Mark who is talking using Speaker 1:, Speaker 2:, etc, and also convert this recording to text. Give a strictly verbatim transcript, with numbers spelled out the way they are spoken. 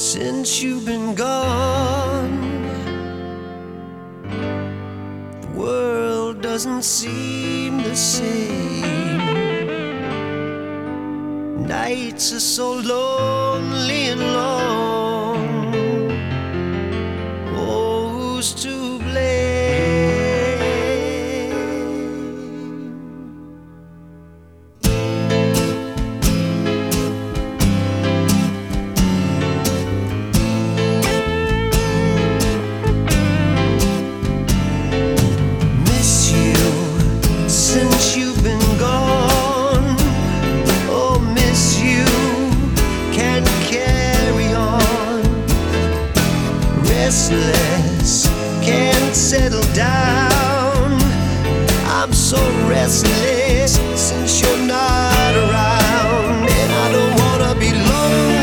Speaker 1: Since you've been gone, the world doesn't seem the same. Nights are so lonely and long. Oh, who's to blame? Since you've been gone, oh, miss you, can't carry on. Restless, can't settle down. I'm so restless.